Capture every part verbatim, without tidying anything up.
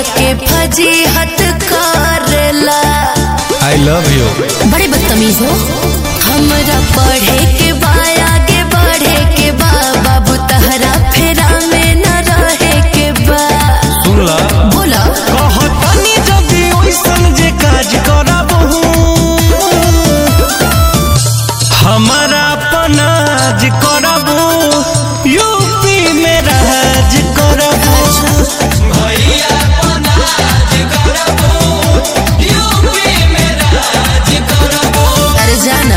के फजीहत करेला। I love you. बड़े बदतमीज हो। हमरा पढ़े के बा आगे बढ़े के बा बाबू तहरा फेरा में न रहे के बा। सुन ला बोला कहतनी जदी ओइसन जे काज करबहू हमारा पनाज करबू यूपी में राज करबू भैया पनाज करबू यूपी में राज करबू। अरे जाना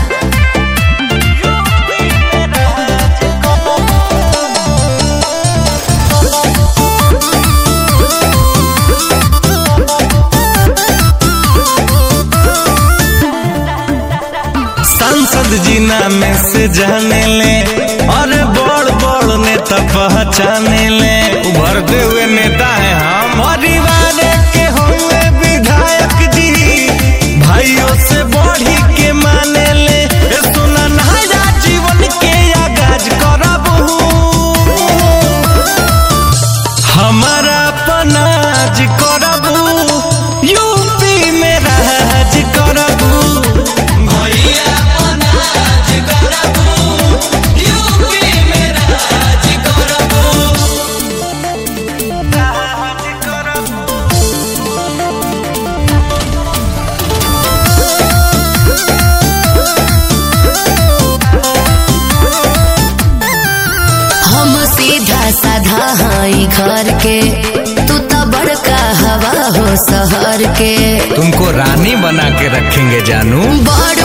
सांसद जी नाम से जाने ले और बड़ बड़ नेता पहचाने ले। उभरते हुए नेता है हम परिवार के होंगे विधायक जी भाइयों से बढ़ी के माने ले। सुना नया जीवन के आगाज करबहू हमारा पनाज करबू यूपी में राज करबू भैया पनाज करबू यूपी में राज करबू राज करबू। हम सीधा साधा हाई घर के तू तो बड़का हवा हो शहर के। तुमको रानी बना के रखेंगे जानू। बड़